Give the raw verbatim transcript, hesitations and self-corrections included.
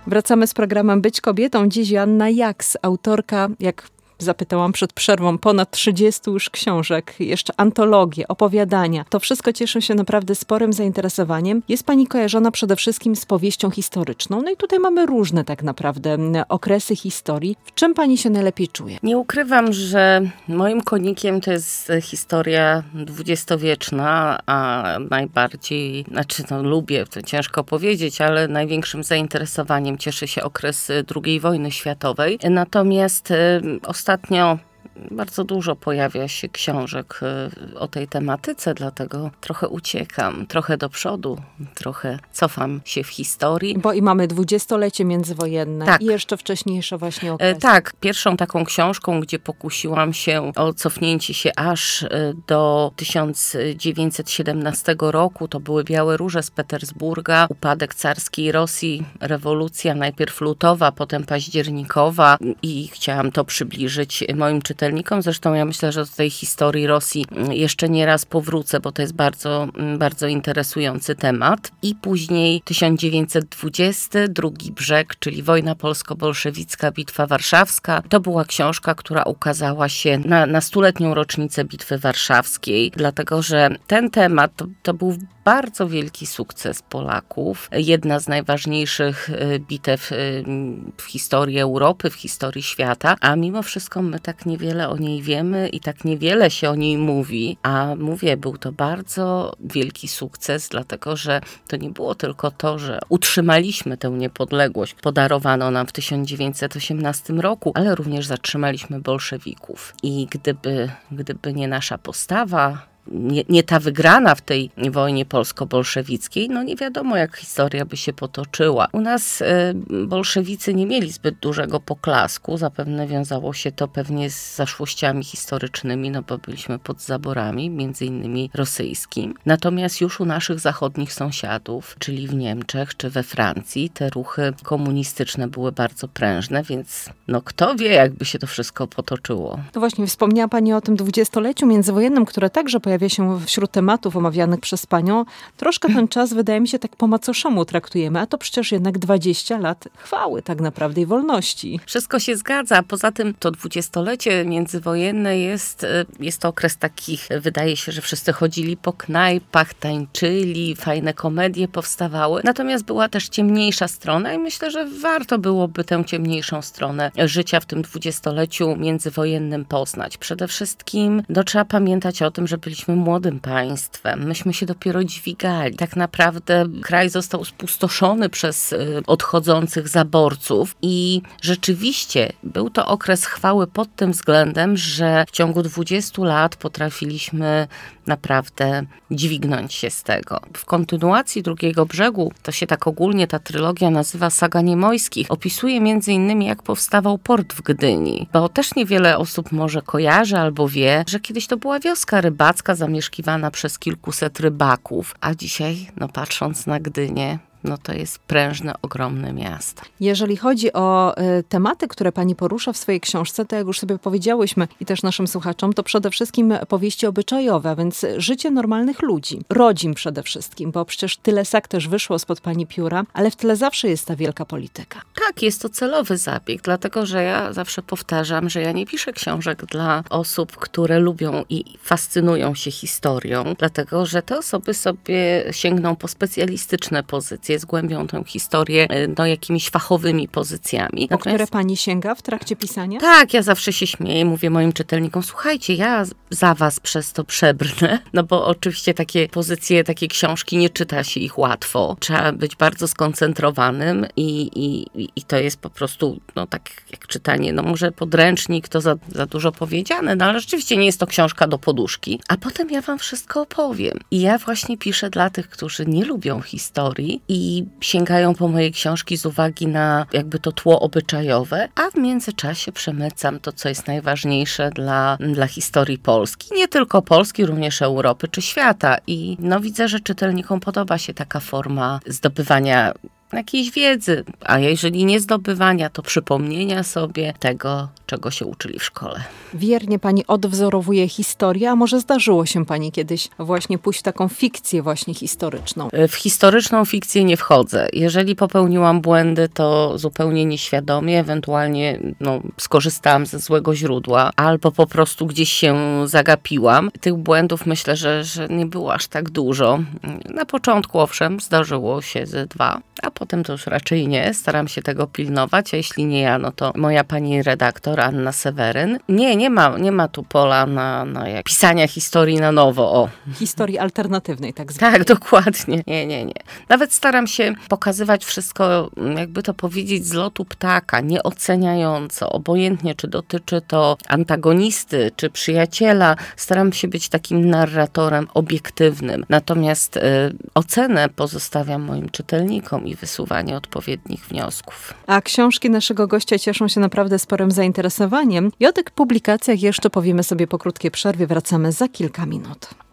Wracamy z programem Być kobietą. Dziś Joanna Jaks, autorka, jak zapytałam przed przerwą, ponad trzydziestu już książek, jeszcze antologie, opowiadania. To wszystko cieszy się naprawdę sporym zainteresowaniem. Jest pani kojarzona przede wszystkim z powieścią historyczną. No i tutaj mamy różne tak naprawdę okresy historii. W czym pani się najlepiej czuje? Nie ukrywam, że moim konikiem to jest historia dwudziestowieczna, a najbardziej, znaczy no lubię, to ciężko powiedzieć, ale największym zainteresowaniem cieszy się okres drugiej wojny światowej. Natomiast y, ostatnio Ostatnio bardzo dużo pojawia się książek o tej tematyce, dlatego trochę uciekam, trochę do przodu, trochę cofam się w historii. Bo i mamy dwudziestolecie międzywojenne tak. i jeszcze wcześniejsze właśnie okresy. Tak, pierwszą taką książką, gdzie pokusiłam się o cofnięcie się aż do tysiąc dziewięćset siedemnastego roku, to były Białe Róże z Petersburga, upadek carskiej Rosji, rewolucja najpierw lutowa, potem październikowa i chciałam to przybliżyć moim czytelnikom. Zresztą ja myślę, że do tej historii Rosji jeszcze nie raz powrócę, bo to jest bardzo, bardzo interesujący temat. I później tysiąc dziewięćset dwudziesty, Drugi brzeg, czyli wojna polsko-bolszewicka, Bitwa Warszawska. To była książka, która ukazała się na, na stuletnią rocznicę Bitwy Warszawskiej, dlatego że ten temat to, to był bardzo wielki sukces Polaków. Jedna z najważniejszych bitew w historii Europy, w historii świata, a mimo wszystko my tak niewiele o niej wiemy i tak niewiele się o niej mówi. A mówię, był to bardzo wielki sukces, dlatego że to nie było tylko to, że utrzymaliśmy tę niepodległość, podarowano nam w tysiąc dziewięćset osiemnastym roku, ale również zatrzymaliśmy bolszewików. I gdyby, gdyby nie nasza postawa, Nie, nie ta wygrana w tej wojnie polsko-bolszewickiej, no nie wiadomo, jak historia by się potoczyła. U nas y, bolszewicy nie mieli zbyt dużego poklasku, zapewne wiązało się to pewnie z zaszłościami historycznymi, no bo byliśmy pod zaborami, między innymi rosyjskim. Natomiast już u naszych zachodnich sąsiadów, czyli w Niemczech czy we Francji, te ruchy komunistyczne były bardzo prężne, więc no kto wie, jakby się to wszystko potoczyło. No właśnie, wspomniała pani o tym dwudziestoleciu międzywojennym, które także pojawia się wśród tematów omawianych przez panią. Troszkę ten czas, wydaje mi się, tak po macoszemu traktujemy, a to przecież jednak dwadzieścia lat chwały tak naprawdę i wolności. Wszystko się zgadza. Poza tym to dwudziestolecie międzywojenne jest, jest to okres takich, wydaje się, że wszyscy chodzili po knajpach, tańczyli, fajne komedie powstawały. Natomiast była też ciemniejsza strona i myślę, że warto byłoby tę ciemniejszą stronę życia w tym dwudziestoleciu międzywojennym poznać. Przede wszystkim no, trzeba pamiętać o tym, że byliśmy młodym państwem. Myśmy się dopiero dźwigali. Tak naprawdę kraj został spustoszony przez y, odchodzących zaborców i rzeczywiście był to okres chwały pod tym względem, że w ciągu dwudziestu lat potrafiliśmy naprawdę dźwignąć się z tego. W kontynuacji Drugiego brzegu, to się tak ogólnie ta trylogia nazywa Saga Niemojskich, opisuje między innymi jak powstawał port w Gdyni, bo też niewiele osób może kojarzy albo wie, że kiedyś to była wioska rybacka zamieszkiwana przez kilkuset rybaków, a dzisiaj, no patrząc na Gdynię, no to jest prężne, ogromne miasto. Jeżeli chodzi o y, tematy, które pani porusza w swojej książce, to jak już sobie powiedziałyśmy i też naszym słuchaczom, to przede wszystkim powieści obyczajowe, a więc życie normalnych ludzi. Rodzin przede wszystkim, bo przecież tyle sak też wyszło spod pani pióra, ale w tle zawsze jest ta wielka polityka. Tak, jest to celowy zabieg, dlatego że ja zawsze powtarzam, że ja nie piszę książek dla osób, które lubią i fascynują się historią, dlatego że te osoby sobie sięgną po specjalistyczne pozycje, zgłębią tę historię no, jakimiś fachowymi pozycjami. O które pani sięga w trakcie pisania? Tak, ja zawsze się śmieję, mówię moim czytelnikom, słuchajcie, ja za was przez to przebrnę, no bo oczywiście takie pozycje, takie książki, nie czyta się ich łatwo. Trzeba być bardzo skoncentrowanym i, i, i to jest po prostu, no tak jak czytanie, no może podręcznik, to za, za dużo powiedziane, no ale rzeczywiście nie jest to książka do poduszki. A potem ja wam wszystko opowiem. I ja właśnie piszę dla tych, którzy nie lubią historii i i sięgają po moje książki z uwagi na jakby to tło obyczajowe, a w międzyczasie przemycam to, co jest najważniejsze dla, dla historii Polski. Nie tylko Polski, również Europy czy świata. I no widzę, że czytelnikom podoba się taka forma zdobywania jakiejś wiedzy, a jeżeli nie zdobywania, to przypomnienia sobie tego, czego się uczyli w szkole. Wiernie pani odwzorowuje historię, a może zdarzyło się pani kiedyś właśnie pójść w taką fikcję właśnie historyczną? W historyczną fikcję nie wchodzę. Jeżeli popełniłam błędy, to zupełnie nieświadomie, ewentualnie no, skorzystałam ze złego źródła, albo po prostu gdzieś się zagapiłam. Tych błędów myślę, że, że nie było aż tak dużo. Na początku owszem, zdarzyło się ze dwa, a potem to już raczej nie. Staram się tego pilnować, a jeśli nie ja, no to moja pani redaktor Anna Seweryn. Nie, nie ma, nie ma tu pola na, na jak pisania historii na nowo. O. Historii alternatywnej, tak zwanej. Tak, dokładnie. Nie, nie, nie. Nawet staram się pokazywać wszystko, jakby to powiedzieć, z lotu ptaka, nieoceniająco, obojętnie czy dotyczy to antagonisty, czy przyjaciela. Staram się być takim narratorem obiektywnym. Natomiast y, ocenę pozostawiam moim czytelnikom i wysuwanie odpowiednich wniosków. A książki naszego gościa cieszą się naprawdę sporym zainteresowaniem i o tych publikacjach jeszcze powiemy sobie po krótkiej przerwie. Wracamy za kilka minut.